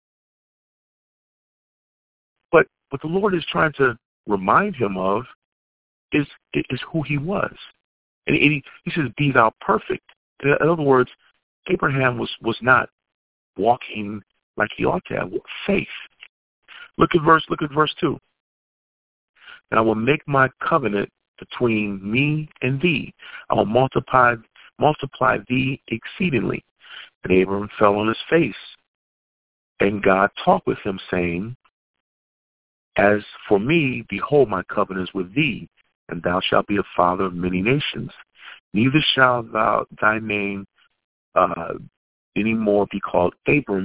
But what the Lord is trying to remind him of is is who he was. And he, he says, be thou perfect. In other words, Abraham was, was not walking like he ought to have. Faith. Look at verse, look at verse two. And I will make my covenant between me and thee. I will multiply multiply thee exceedingly. And Abraham fell on his face. And God talked with him, saying, As for me, behold, my covenant is with thee, and thou shalt be a father of many nations. Neither shall thou thy name uh, any more be called Abram,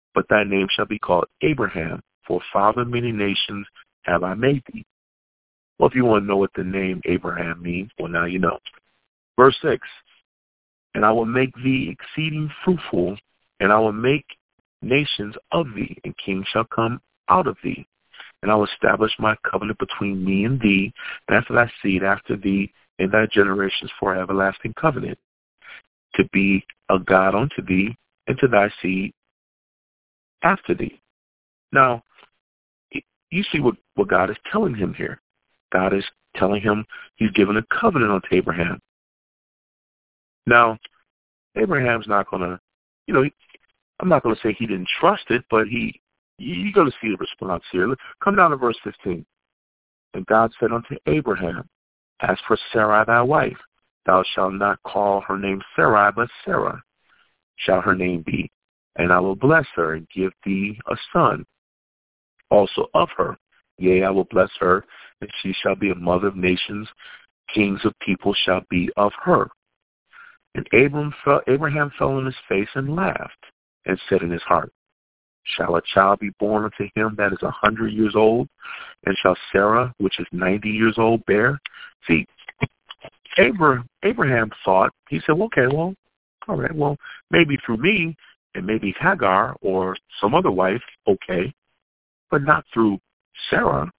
but thy name shall be called Abraham, for father of many nations have I made thee. Well, if you want to know what the name Abraham means, well, now you know. Verse six, and I will make thee exceeding fruitful, and I will make nations of thee, and kings shall come out of thee. And I will establish my covenant between me and thee, and after thy seed after thee, and thy generations for an everlasting covenant, to be a God unto thee, and to thy seed after thee. Now, you see what, what God is telling him here. God is telling him he's given a covenant unto Abraham. Now, Abraham's not going to, you know, I'm not going to say he didn't trust it, but he, you're going to see the response here. Come down to verse fifteen. And God said unto Abraham, as for Sarai thy wife, thou shalt not call her name Sarai, but Sarah shall her name be. And I will bless her and give thee a son also of her. Yea, I will bless her, and she shall be a mother of nations. Kings of people shall be of her. And Abraham fell, Abraham fell on his face and laughed, and said in his heart, shall a child be born unto him that is a hundred years old? And shall Sarah, which is ninety years old, bear? See, Abraham, Abraham thought, he said, well, okay, well, all right, well, maybe through me, and maybe Hagar or some other wife, okay, but not through Sarah.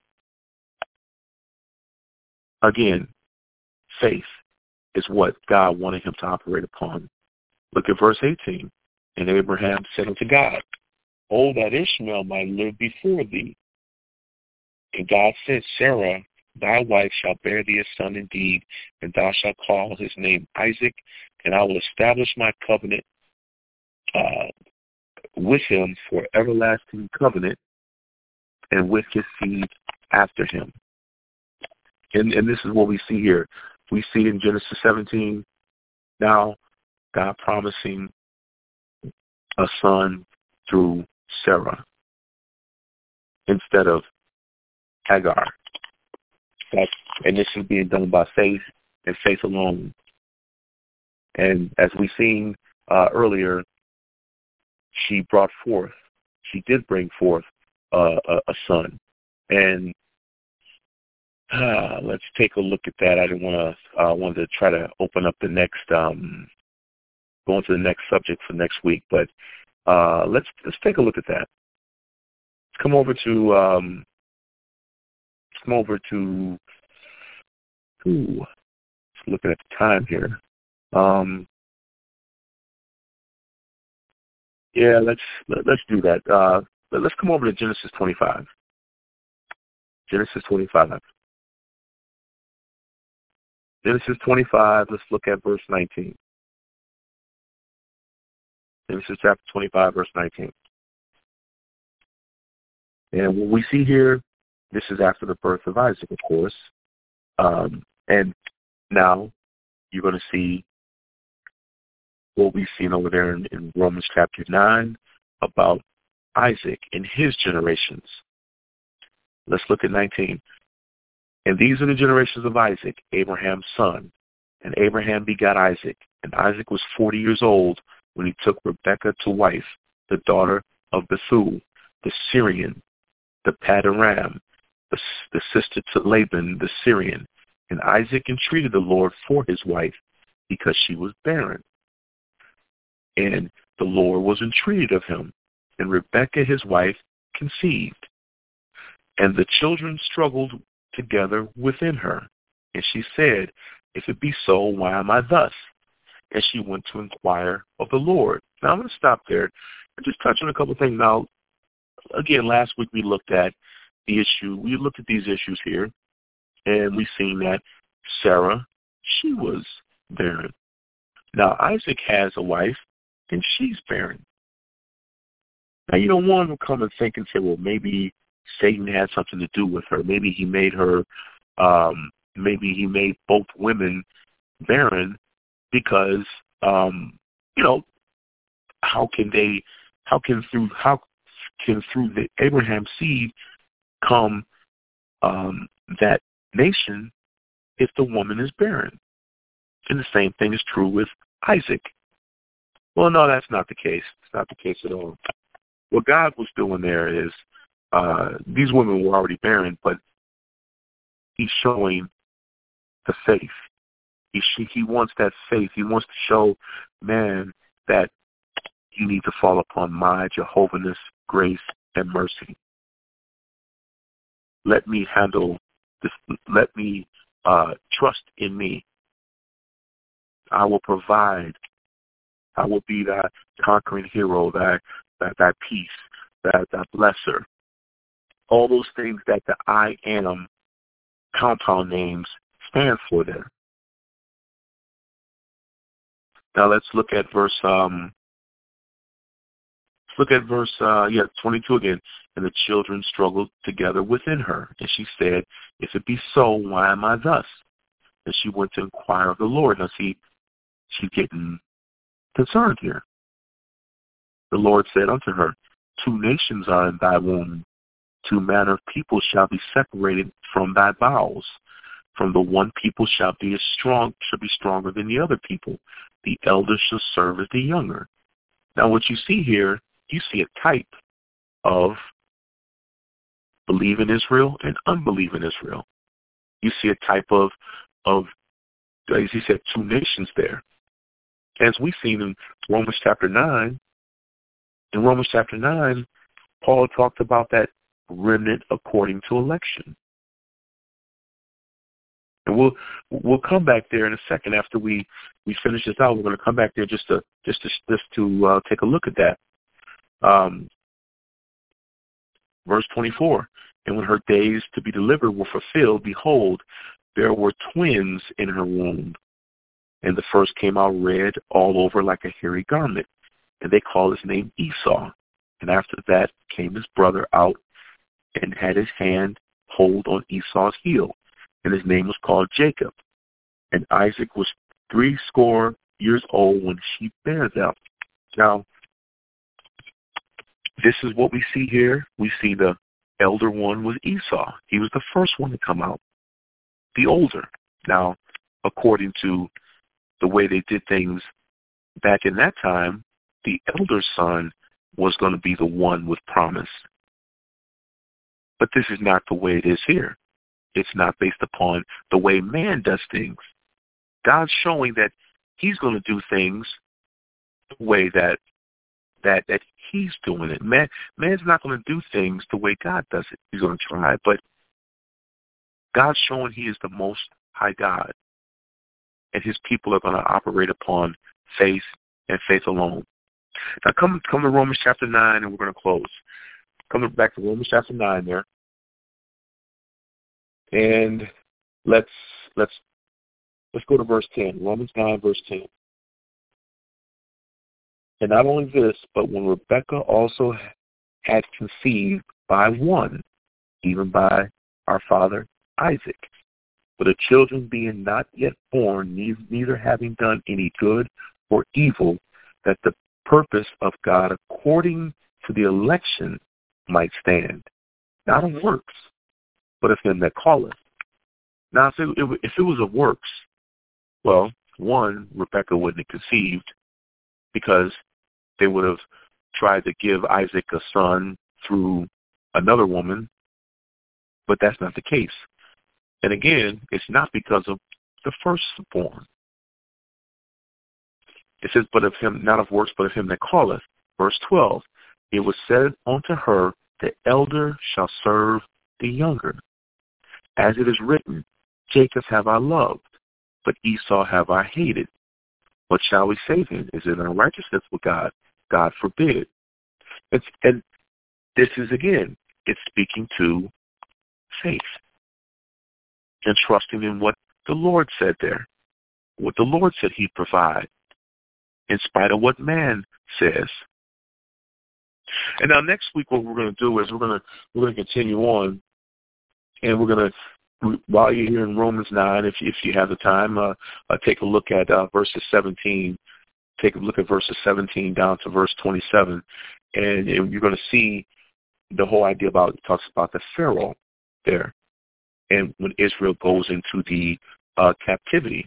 Again, faith is what God wanted him to operate upon. Look at verse eighteen. And Abraham said unto God, oh, that Ishmael might live before thee. And God said, Sarah, thy wife shall bear thee a son indeed, and thou shalt call his name Isaac, and I will establish my covenant uh, with him for everlasting covenant, and with his seed after him. And, and this is what we see here. We see in Genesis seventeen, now God promising a son through Sarah instead of Hagar. That's, and this is being done by faith and faith alone. And as we've seen uh, earlier, she brought forth, she did bring forth uh, a, a son. And uh, let's take a look at that. I didn't want to, uh, wanted to try to open up the next, um, go into the next subject for next week, but uh, let's let's take a look at that. Let's come over to, um, let's come over to, ooh, looking at the time here. Um, yeah, let's let, let's do that. Uh, let's come over to Genesis twenty-five. Genesis twenty-five. Genesis twenty-five. Let's look at verse nineteen. Genesis chapter twenty-five, verse nineteen. And what we see here, this is after the birth of Isaac, of course. Um, and now you're going to see what we've seen over there in, in Romans chapter nine about Isaac and his generations. Let's look at nineteen. And these are the generations of Isaac, Abraham's son. And Abraham begat Isaac. And Isaac was forty years old when he took Rebekah to wife, the daughter of Bethuel, the Syrian, the Paddan-aram, the, the sister to Laban, the Syrian. And Isaac entreated the Lord for his wife, because she was barren. And the Lord was entreated of him. And Rebekah, his wife, conceived. And the children struggled together within her. And she said, if it be so, why am I thus? And she went to inquire of the Lord. Now I'm going to stop there and just touch on a couple of things. Now, again, last week we looked at the issue. We looked at these issues here, and we've seen that Sarah, she was barren. Now, Isaac has a wife, and she's barren. Now, you don't want to come and think and say, well, maybe Satan had something to do with her. Maybe he made her, um, maybe he made both women barren because, um, you know, how can they, how can through, how can through the Abraham seed come um, that nation if the woman is barren? And the same thing is true with Isaac. Well, no, that's not the case. It's not the case at all. what God was doing there is uh, these women were already barren, but he's showing the faith. He he wants that faith. He wants to show man that you need to fall upon my Jehovah's grace and mercy. Let me handle this. Let me uh, trust in me. I will provide. I will be that conquering hero, that that, that peace, that, that blesser. All those things that the I am compound names stand for there. Now let's look at verse. Um, let's look at verse. Uh, yeah, twenty-two again. And the children struggled together within her, and she said, "If it be so, why am I thus?" And she went to inquire of the Lord. Now see, she's getting concerned here. The Lord said unto her, "Two nations are in thy womb. Two manner of people shall be separated from thy bowels. From the one people shall be as strong, shall be stronger than the other people. The elder shall serve as the younger." Now what you see here, you see a type of believe in Israel and unbelieve in Israel. You see a type of, of as he said, two nations there. As we've seen in Romans chapter nine, in Romans chapter nine, Paul talked about that remnant according to election. And we'll we'll come back there in a second after we, we finish this out. We're going to come back there just to just to just to uh, take a look at that. Um, verse twenty-four. And when her days to be delivered were fulfilled, behold, there were twins in her womb. And the first came out red all over like a hairy garment, and they called his name Esau. And after that came his brother out and had his hand hold on Esau's heel, and his name was called Jacob. And Isaac was three score years old when she bare them. Now, this is what we see here. We see the elder one was Esau. He was the first one to come out, the older. Now, according to the way they did things back in that time, the elder son was going to be the one with promise. But this is not the way it is here. It's not based upon the way man does things. God's showing that he's going to do things the way that that that he's doing it. Man, man's not going to do things the way God does it. He's going to try, but God's showing he is the most high God, and his people are going to operate upon faith and faith alone. Now come come to Romans chapter nine, and we're going to close. Coming back to Romans chapter nine there, and let's let's let's go to verse ten. Romans nine, verse ten. And not only this, but when Rebekah also had conceived by one, even by our father Isaac, but the children being not yet born, neither having done any good or evil, that the purpose of God according to the election might stand, not of works, but of him that calleth. Now, if it, if it was of works, well, one, Rebekah wouldn't have conceived, because they would have tried to give Isaac a son through another woman, but that's not the case. And again, it's not because of the firstborn. It says, but of him, not of works, but of him that calleth. Verse twelve, it was said unto her, the elder shall serve the younger. As it is written, Jacob have I loved, but Esau have I hated. What shall we say then? Is it unrighteousness with God? God forbid. It's, and this is, again, it's speaking to faith and trusting in what the Lord said there, what the Lord said he'd provide, in spite of what man says. And now next week what we're going to do is we're going to we're going to continue on, and we're going to, while you're here in Romans nine, if if you have the time, uh, uh, take a look at uh, verses seventeen. Take a look at verses seventeen down to verse twenty-seven, and you're going to see the whole idea about, it talks about the Pharaoh there, and when Israel goes into the uh, captivity.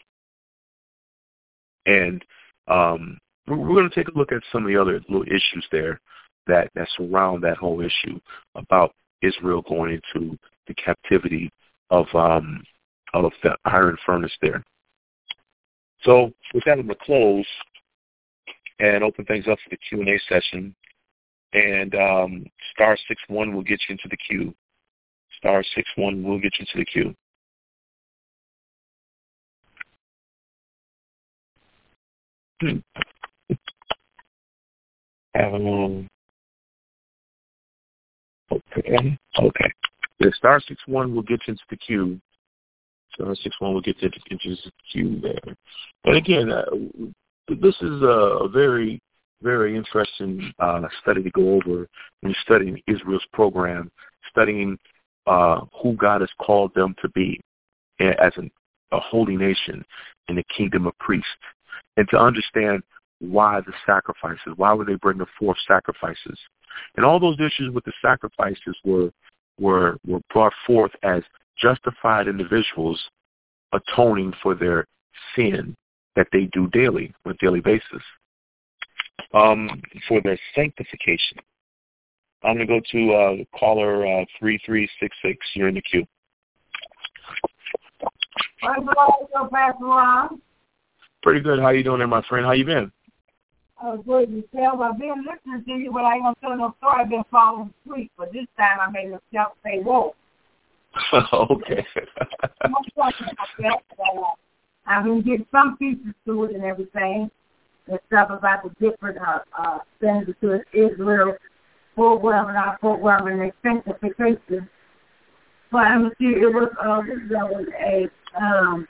And um, we're, we're going to take a look at some of the other little issues there that, that surround that whole issue about Israel going into the captivity of um, of the iron furnace there. So with that, I'm going to close and open things up for the Q and A session. And um, star six one will get you into the queue. Star six one will get you into the queue. Hmm. Um, okay. Okay. The star six one will get you into the queue. Star six one will get you into the queue there. And again, uh, this is a very, very interesting uh, study to go over when you're studying Israel's program, studying uh, who God has called them to be as an, a holy nation in the kingdom of priests, and to understand why the sacrifices, why were they bringing forth sacrifices. And all those issues with the sacrifices were were were brought forth as justified individuals atoning for their sin that they do daily, on a daily basis, um, for their sanctification. I'm going to go to uh, caller uh, three three six six. You're in the queue. Pretty good. How you doing there, my friend? How you been? Uh, good yourself. I've been listening to you, but I ain't gonna tell no story. I've been falling asleep, but this time I made myself say, "Whoa." Okay. I've been getting some pieces to it and everything, and stuff about the different uh, uh, things to Israel program and our program and their sanctification. But I'm see it was uh, this was a um.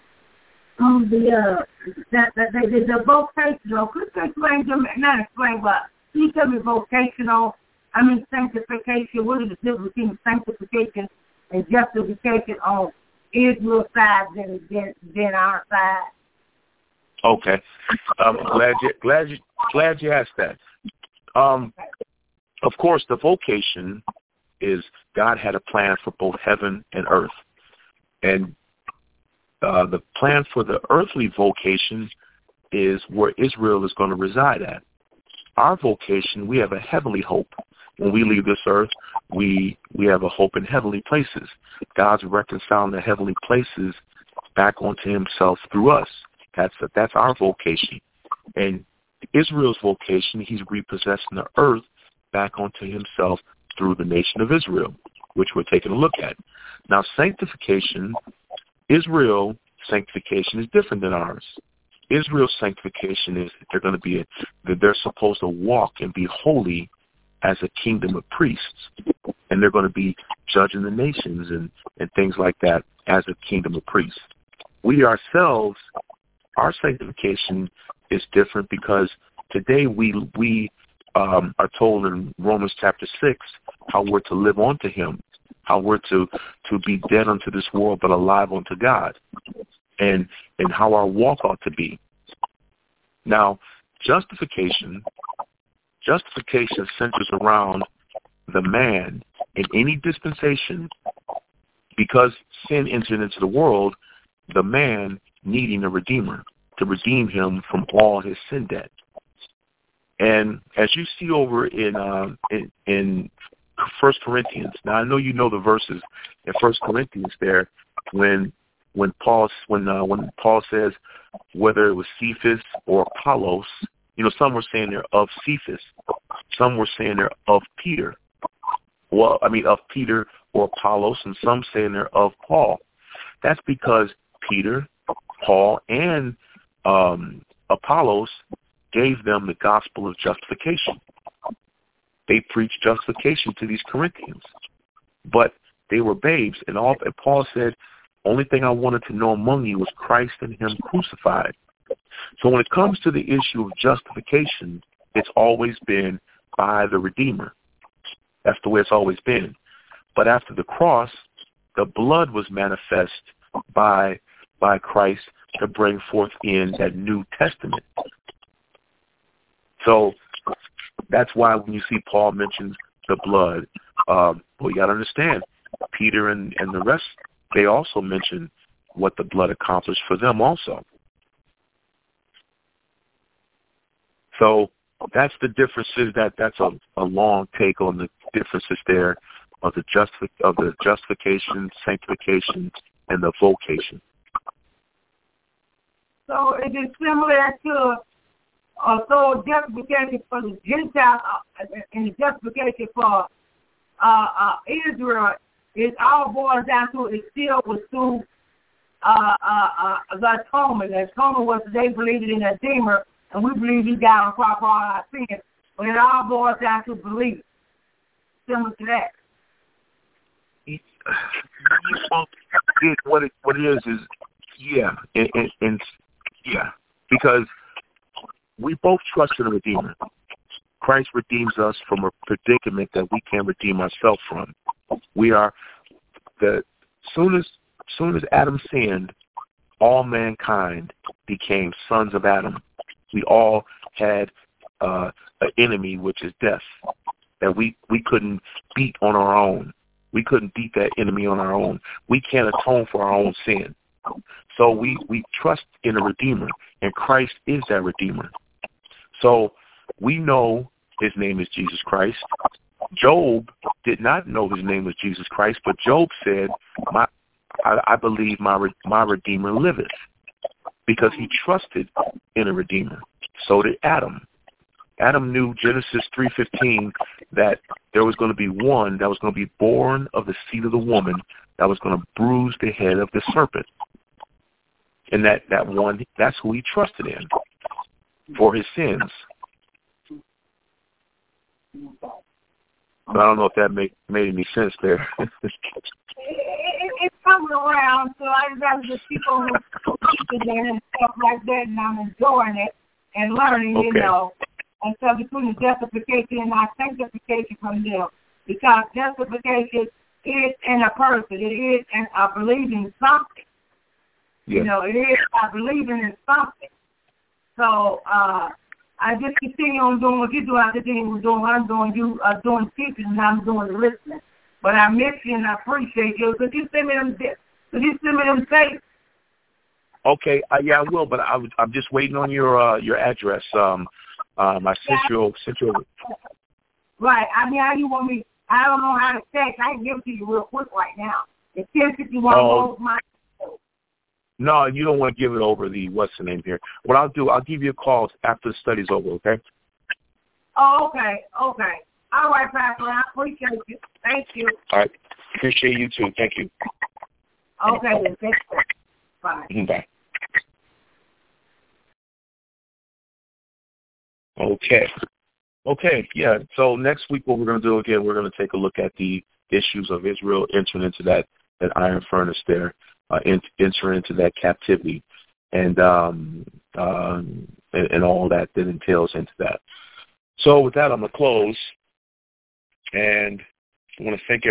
On the uh, that that they did the vocational. Could you explain to me? Not explain, but can you tell me vocational? I mean sanctification. What is the difference between sanctification and justification on Israel's side than than, than our side? Okay, I'm glad you glad you glad you asked that. Um, of course, the vocation is God had a plan for both heaven and earth, and Uh, the plan for the earthly vocation is where Israel is going to reside at. Our vocation, we have a heavenly hope. When we leave this earth, we we have a hope in heavenly places. God's reconciling the heavenly places back onto himself through us. That's that's our vocation. And Israel's vocation, he's repossessing the earth back onto himself through the nation of Israel, which we're taking a look at. Now, sanctification, Israel sanctification is different than ours. Israel's sanctification is that they're going to be a, that they're supposed to walk and be holy as a kingdom of priests, and they're going to be judging the nations and, and things like that as a kingdom of priests. We ourselves, our sanctification is different because today we we um, are told in Romans chapter six how we're to live unto him, how we're to, to be dead unto this world but alive unto God, and and how our walk ought to be. Now, justification, justification centers around the man in any dispensation, because sin entered into the world, the man needing a redeemer to redeem him from all his sin debt. And as you see over in uh, in, in First Corinthians. Now I know you know the verses in First Corinthians there when when Paul when uh, when Paul says whether it was Cephas or Apollos. You know, some were saying they're of Cephas, some were saying they're of Peter. Well, I mean of Peter or Apollos, and some saying they're of Paul. That's because Peter, Paul, and um, Apollos gave them the gospel of justification. They preached justification to these Corinthians, but they were babes. And all and Paul said, only thing I wanted to know among you was Christ and him crucified. So when it comes to the issue of justification, it's always been by the Redeemer. That's the way it's always been. But after the cross, the blood was manifest by by Christ to bring forth in that New Testament. So that's why when you see Paul mentions the blood, um, well, you got to understand, Peter and, and the rest, they also mention what the blood accomplished for them also. So that's the differences. That that's a, a long take on the differences there of the justi- of the justification, sanctification, and the vocation. So it is similar to uh, so justification for the Gentile uh, and the justification for uh, uh, Israel. It all boils down to it still was through uh, uh, uh, the atonement. The atonement was they believed in a Redeemer, and we believe He died on the cross for all our sins. But it all boils down to belief. Similar to that. It, what it what it is is yeah, and, and, and yeah, because we both trust in a Redeemer. Christ redeems us from a predicament that we can't redeem ourselves from. We are the soon as soon as Adam sinned, all mankind became sons of Adam. We all had uh, an enemy, which is death, that we, we couldn't beat on our own. We couldn't beat that enemy on our own. We can't atone for our own sin. So we, we trust in a Redeemer, and Christ is that Redeemer. So we know His name is Jesus Christ. Job did not know His name was Jesus Christ, but Job said, "My, I, I believe my my Redeemer liveth," because he trusted in a Redeemer. So did Adam. Adam knew Genesis three fifteen that there was going to be one that was going to be born of the seed of the woman that was going to bruise the head of the serpent. And that, that one, that's who he trusted in for his sins. But I don't know if that make, made any sense there. it, it, it's coming around, so I just just people who teach it and stuff like that, and I'm enjoying it and learning, okay. you know. And so between the justification and our sanctification from them, because justification is in a person, it is in a believing something. Yeah. You know, it is a believing in something. So uh, I just continue on doing what you're doing. I continue on doing what I'm doing. You are doing teaching, and I'm doing the listening. But I miss you, and I appreciate you. Could you send me them? Could you send me them tapes? Okay, uh, yeah, I will. But I, I'm just waiting on your uh, your address. Um, um, I sent you sent you. Right. I mean, how you want me? I don't know how to text. I can give it to you real quick right now. It's ten fifty-one. Oh. My. No, you don't want to give it over the, what's the name here. What I'll do, I'll give you a call after the study's over, okay? Oh, okay, okay. All right, Pastor, I appreciate you. Thank you. All right. Appreciate you, too. Thank you. Okay, then. Thank you. Bye. Bye. Okay. Okay, yeah. So next week what we're going to do, again, we're going to take a look at the issues of Israel entering into that, that iron furnace there. Uh, enter into that captivity and, um, um, and and all that that entails into that. So with that, I'm going to close, and I want to thank